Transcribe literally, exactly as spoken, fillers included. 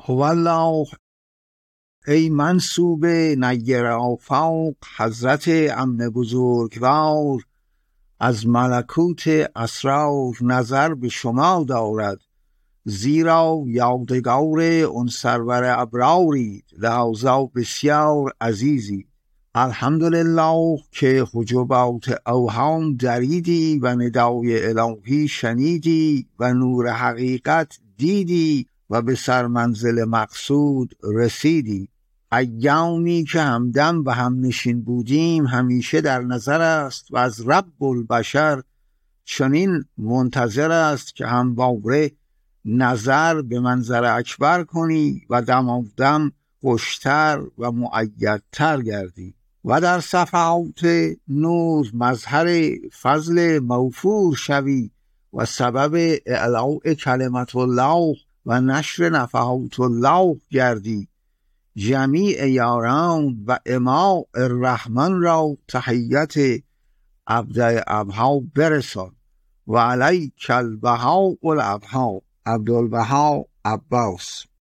هو الله. ای منصوب نیر آفاق حضرت عم بزرگوار، از ملکوت اسرار نظر به شما دارد، زیرا یادگار اون سرور ابرارید، لحاظا بسیار عزیزی. الحمدلله که حجبات اوهام دریدی و ندای الهی شنیدی و نور حقیقت دیدی و به سرمنزل مقصود رسیدی. ایامی که همدم و همنشین بودیم همیشه در نظر است و از رب البشر چنین منتظر است که همواره نظر به منظر اکبر کنی و دمادم خوشتر و مؤیدتر گردی و در صفحات نور مظهر فضل موفور شوی و سبب اعلاء کلمت الله و نشر نفحات الله گردی. جمیع یاران و اماء الرحمن را تحیت عبد ابها برسان و علیک البهاء الابها. عبدالبها عباس.